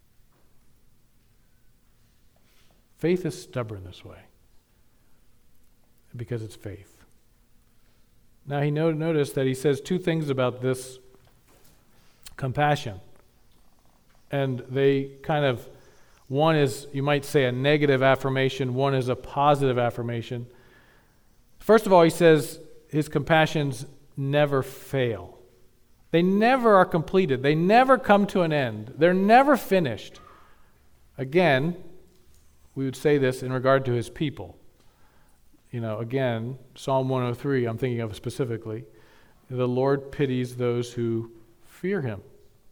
Faith is stubborn this way because it's faith. Now, notice that he says two things about this compassion. And they kind of, one is, you might say, a negative affirmation. One is a positive affirmation. First of all, he says his compassions never fail. They never are completed. They never come to an end. They're never finished. Again, we would say this in regard to his people. Again, Psalm 103, I'm thinking of specifically. The Lord pities those who fear him.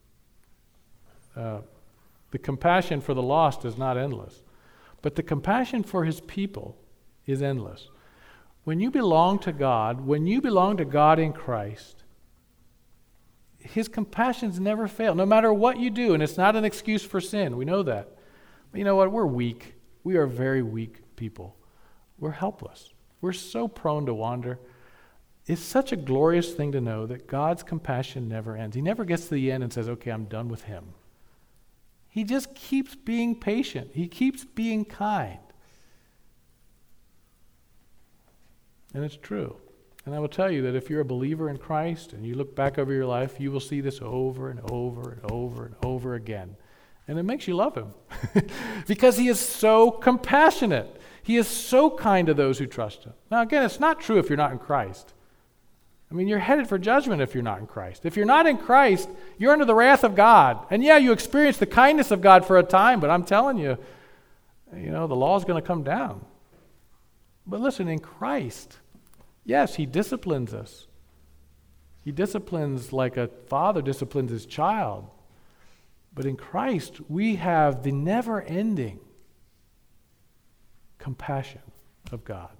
The compassion for the lost is not endless, but the compassion for his people is endless. When you belong to God, in Christ, his compassions never fail, no matter what you do, and it's not an excuse for sin. We know that. But you know what? We're weak. We are very weak people. We're helpless. We're so prone to wander. It's such a glorious thing to know that God's compassion never ends. He never gets to the end and says, okay, I'm done with him. He just keeps being patient. He keeps being kind. And it's true. And I will tell you that if you're a believer in Christ and you look back over your life, you will see this over and over and over and over again. And it makes you love him because he is so compassionate. He is so kind to those who trust him. Now, again, it's not true if you're not in Christ. I mean, you're headed for judgment if you're not in Christ. If you're not in Christ, you're under the wrath of God. And yeah, you experience the kindness of God for a time, but I'm telling you, the law is going to come down. But listen, in Christ, yes, he disciplines us. He disciplines like a father disciplines his child. But in Christ, we have the never-ending compassion of God.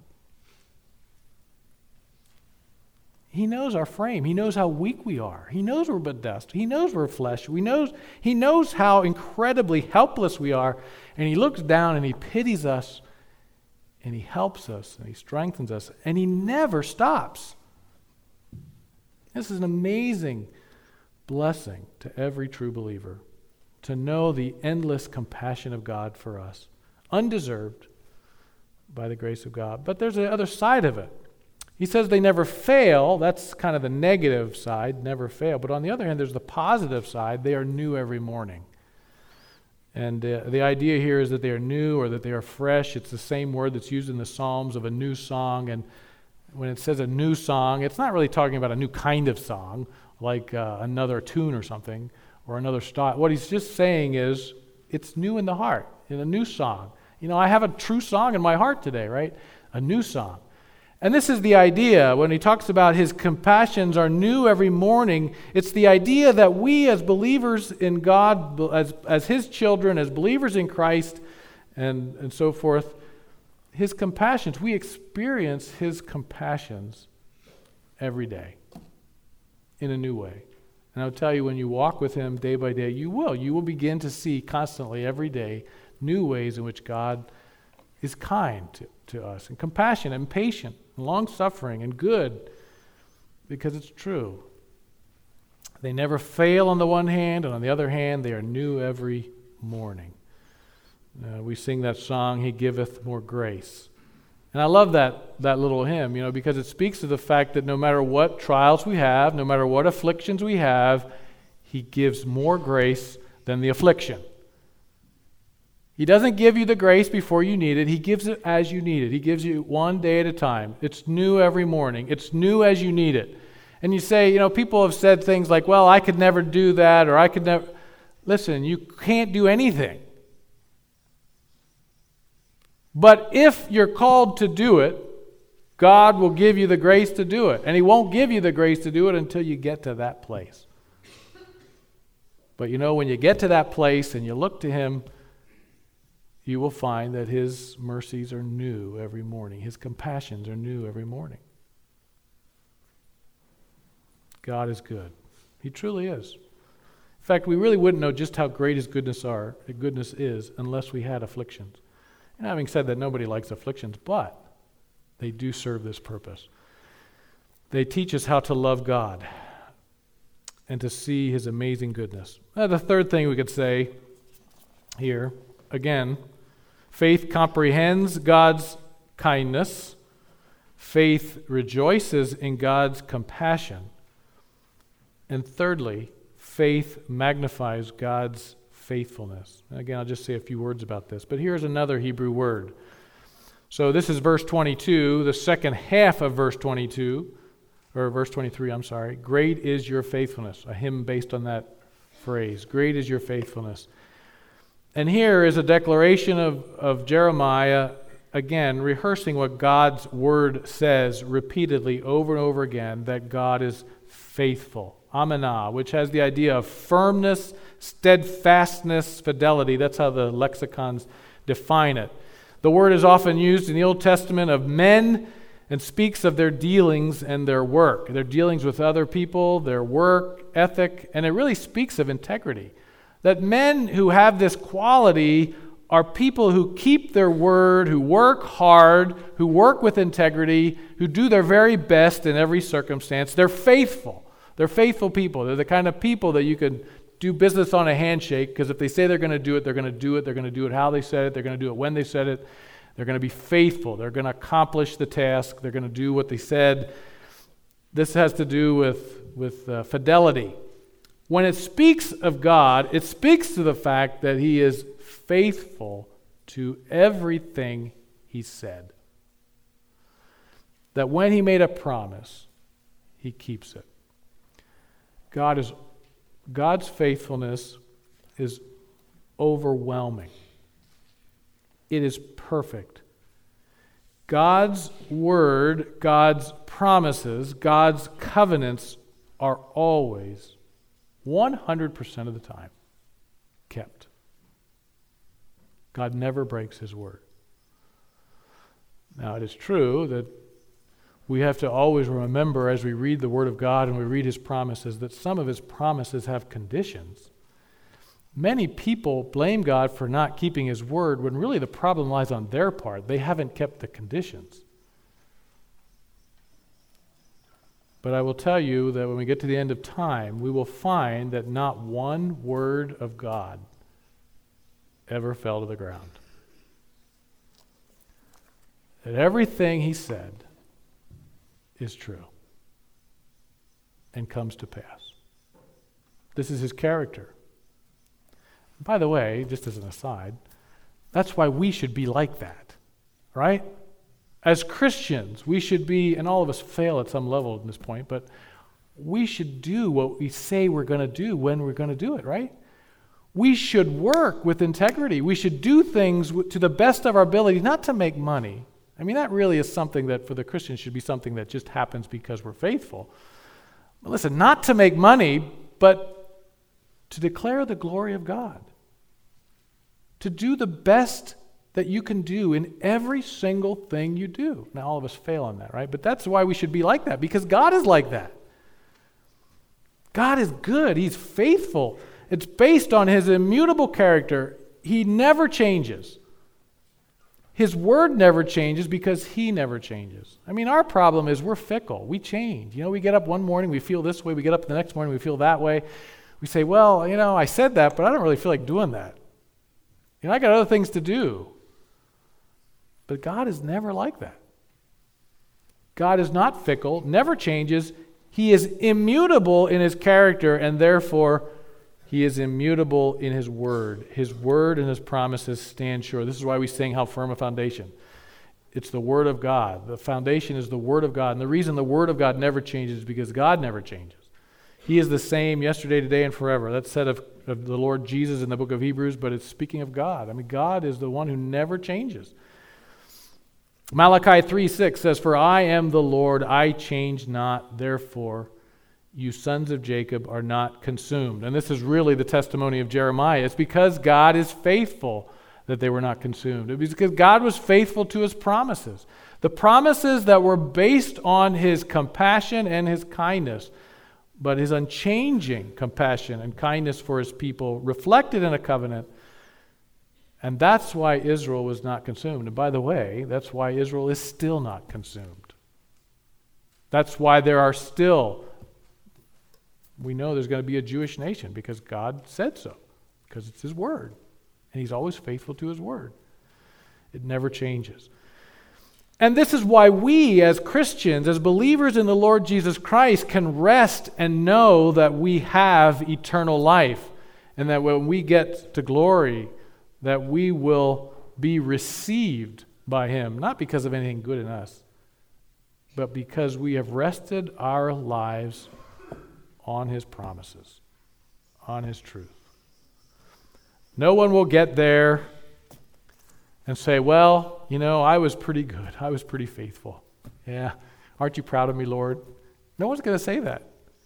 He knows our frame. He knows how weak we are. He knows we're but dust. He knows we're flesh. He knows how incredibly helpless we are. And he looks down and he pities us and he helps us and he strengthens us. And he never stops. This is an amazing blessing to every true believer to know the endless compassion of God for us, undeserved by the grace of God. But there's the other side of it. He says they never fail. That's kind of the negative side, never fail. But on the other hand, there's the positive side. They are new every morning. And the idea here is that they are new or that they are fresh. It's the same word that's used in the Psalms of a new song. And when it says a new song, it's not really talking about a new kind of song, like another tune or something, or another style. What he's just saying is it's new in the heart, in a new song. You know, I have a true song in my heart today, right? A new song. And this is the idea when he talks about his compassions are new every morning. It's the idea that we as believers in God, as his children, as believers in Christ, and so forth, his compassions, we experience his compassions every day in a new way. And I'll tell you, when you walk with him day by day, you will begin to see constantly every day new ways in which God is kind to us, and compassionate and patient and long-suffering and good, because it's true. They never fail on the one hand, and on the other hand, they are new every morning. We sing that song, He Giveth More Grace. And I love that little hymn, because it speaks to the fact that no matter what trials we have, no matter what afflictions we have, He gives more grace than the affliction. He doesn't give you the grace before you need it. He gives it as you need it. He gives you one day at a time. It's new every morning. It's new as you need it. And you say, people have said things like, well, I could never do that, or I could never. Listen, you can't do anything. But if you're called to do it, God will give you the grace to do it. And He won't give you the grace to do it until you get to that place. But when you get to that place and you look to Him, you will find that His mercies are new every morning. His compassions are new every morning. God is good. He truly is. In fact, we really wouldn't know just how great His goodness is unless we had afflictions. And having said that, nobody likes afflictions, but they do serve this purpose. They teach us how to love God and to see His amazing goodness. The third thing we could say here, again, faith comprehends God's kindness. Faith rejoices in God's compassion. And thirdly, faith magnifies God's faithfulness. Again, I'll just say a few words about this. But here's another Hebrew word. So this is verse 22, the second half of verse 22, or verse 23, I'm sorry. Great is your faithfulness. A hymn based on that phrase. Great is your faithfulness. And here is a declaration of Jeremiah, again, rehearsing what God's word says repeatedly over and over again, that God is faithful. Amanah, which has the idea of firmness, steadfastness, fidelity. That's how the lexicons define it. The word is often used in the Old Testament of men and speaks of their dealings and their work, their dealings with other people, their work ethic, and it really speaks of integrity. That men who have this quality are people who keep their word, who work hard, who work with integrity, who do their very best in every circumstance. They're faithful. They're faithful people. They're the kind of people that you can do business on a handshake, because if they say they're going to do it, they're going to do it. They're going to do it how they said it. They're going to do it when they said it. They're going to be faithful. They're going to accomplish the task. They're going to do what they said. This has to do with fidelity. When it speaks of God, it speaks to the fact that He is faithful to everything He said. That when He made a promise, He keeps it. God's faithfulness is overwhelming. It is perfect. God's word, God's promises, God's covenants are always 100% of the time kept. God never breaks His word. Now, it is true that we have to always remember as we read the Word of God and we read His promises that some of His promises have conditions. Many people blame God for not keeping His word when really the problem lies on their part. They haven't kept the conditions. But I will tell you that when we get to the end of time, we will find that not one word of God ever fell to the ground. That everything He said is true and comes to pass. This is His character. By the way, just as an aside, that's why we should be like that, right? As Christians, we should be, and all of us fail at some level at this point, but we should do what we say we're going to do when we're going to do it, right? We should work with integrity. We should do things to the best of our ability, not to make money. I mean, that really is something that for the Christians should be something that just happens because we're faithful. But listen, not to make money, but to declare the glory of God. To do the best that you can do in every single thing you do. Now, all of us fail on that, right? But that's why we should be like that, because God is like that. God is good. He's faithful. It's based on His immutable character. He never changes. His word never changes because He never changes. I mean, our problem is we're fickle. We change. We get up one morning, we feel this way. We get up the next morning, we feel that way. We say, well, I said that, but I don't really feel like doing that. I got other things to do. But God is never like that. God is not fickle, never changes. He is immutable in His character, and therefore He is immutable in His word. His word and His promises stand sure. This is why we sing, how firm a foundation. It's the Word of God. The foundation is the Word of God. And the reason the Word of God never changes is because God never changes. He is the same yesterday, today, and forever. That's said of the Lord Jesus in the book of Hebrews, but it's speaking of God. I mean, God is the one who never changes. Malachi 3:6 says, "For I am the Lord, I change not, therefore you sons of Jacob are not consumed." And this is really the testimony of Jeremiah. It's because God is faithful that they were not consumed. It's because God was faithful to His promises. The promises that were based on His compassion and His kindness, but His unchanging compassion and kindness for His people reflected in a covenant. And that's why Israel was not consumed. And by the way, that's why Israel is still not consumed. That's why there are still, we know there's going to be a Jewish nation because God said so, because it's His word. And He's always faithful to His word. It never changes. And this is why we as Christians, as believers in the Lord Jesus Christ, can rest and know that we have eternal life, and that when we get to glory, that we will be received by Him, not because of anything good in us, but because we have rested our lives on His promises, on His truth. No one will get there and say, well, I was pretty good. I was pretty faithful. Yeah, aren't you proud of me, Lord? No one's going to say that.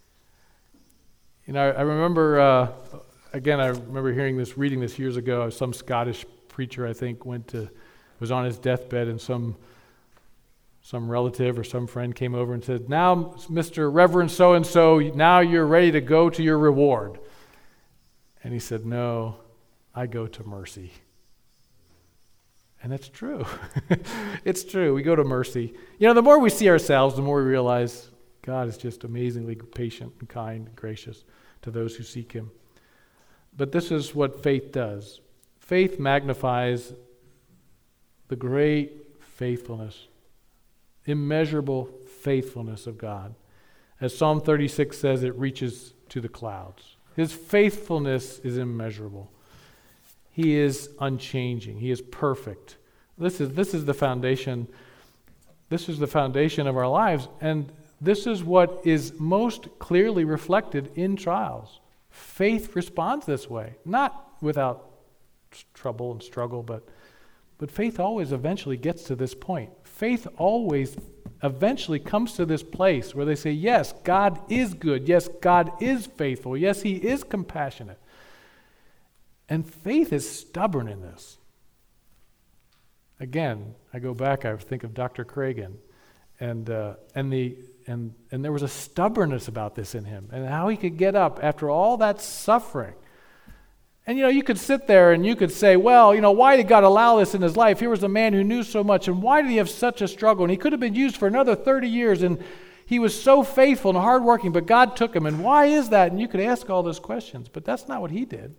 I remember, I remember reading this years ago. Some Scottish preacher, I think, was on his deathbed, and some relative or some friend came over and said, "Now, Mr. Reverend so-and-so, now you're ready to go to your reward." And he said, "No, I go to mercy." And that's true. It's true. We go to mercy. The more we see ourselves, the more we realize God is just amazingly patient and kind and gracious to those who seek Him. But this is what faith does. Faith magnifies the great faithfulness, immeasurable faithfulness of God. As Psalm 36 says, it reaches to the clouds. His faithfulness is immeasurable. He is unchanging. He is perfect. This is the foundation. This is the foundation of our lives, and this is what is most clearly reflected in trials. Faith responds this way, not without trouble and struggle, but faith always eventually gets to this point. Faith always eventually comes to this place where they say, yes, God is good. Yes, God is faithful. Yes, He is compassionate. And faith is stubborn in this. Again, I go back, I think of Dr. Cragen, and there was a stubbornness about this in him, and how he could get up after all that suffering. And you could sit there and you could say, well, why did God allow this in his life? Here was a man who knew so much, and why did he have such a struggle? And he could have been used for another 30 years, and he was so faithful and hardworking, but God took him, and why is that? And you could ask all those questions, but that's not what he did.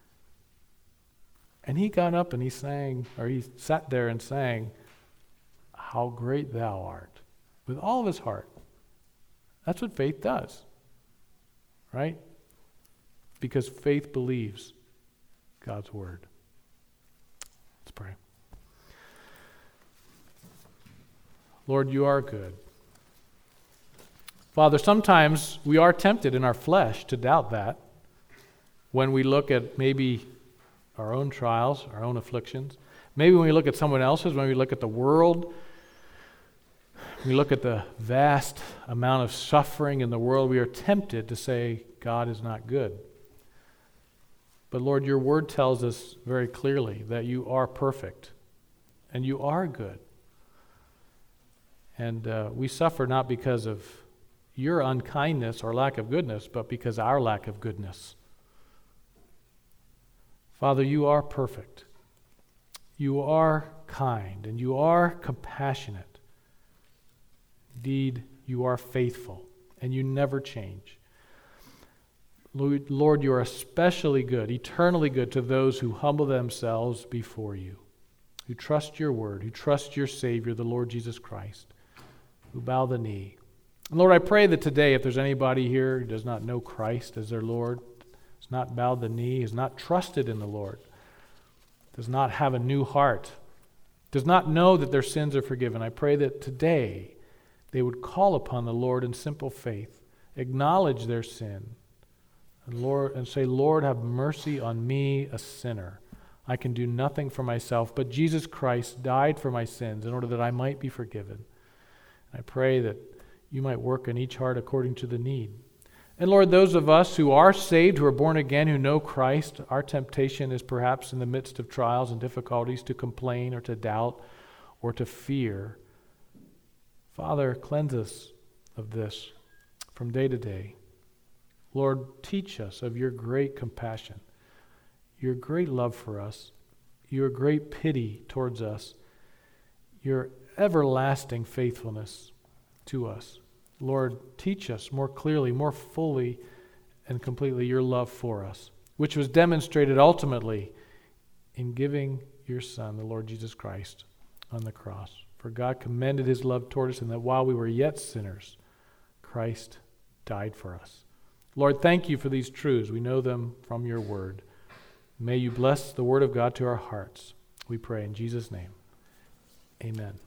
And he got up and he sang, or he sat there and sang, "How great thou art," with all of his heart. That's what faith does, right? Because faith believes God's word. Let's pray. Lord, you are good. Father, sometimes we are tempted in our flesh to doubt that when we look at maybe our own trials, our own afflictions. Maybe when we look at someone else's, when we look at the world, we look at the vast amount of suffering in the world, we are tempted to say God is not good. But Lord, your word tells us very clearly that you are perfect and you are good. And we suffer not because of your unkindness or lack of goodness, but because our lack of goodness. Father, you are perfect. You are kind and you are compassionate. Indeed, you are faithful and you never change. Lord, you are especially good, eternally good to those who humble themselves before you, who trust your word, who trust your Savior, the Lord Jesus Christ, who bow the knee. And Lord, I pray that today, if there's anybody here who does not know Christ as their Lord, has not bowed the knee, has not trusted in the Lord, does not have a new heart, does not know that their sins are forgiven, I pray that today they would call upon the Lord in simple faith, acknowledge their sin, and say, Lord, have mercy on me, a sinner. I can do nothing for myself, but Jesus Christ died for my sins in order that I might be forgiven. I pray that you might work in each heart according to the need. And Lord, those of us who are saved, who are born again, who know Christ, our temptation is perhaps in the midst of trials and difficulties to complain or to doubt or to fear. Father, cleanse us of this from day to day. Lord, teach us of your great compassion, your great love for us, your great pity towards us, your everlasting faithfulness to us. Lord, teach us more clearly, more fully, and completely your love for us, which was demonstrated ultimately in giving your Son, the Lord Jesus Christ, on the cross. For God commended his love toward us, and that while we were yet sinners, Christ died for us. Lord, thank you for these truths. We know them from your word. May you bless the word of God to our hearts. We pray in Jesus' name. Amen.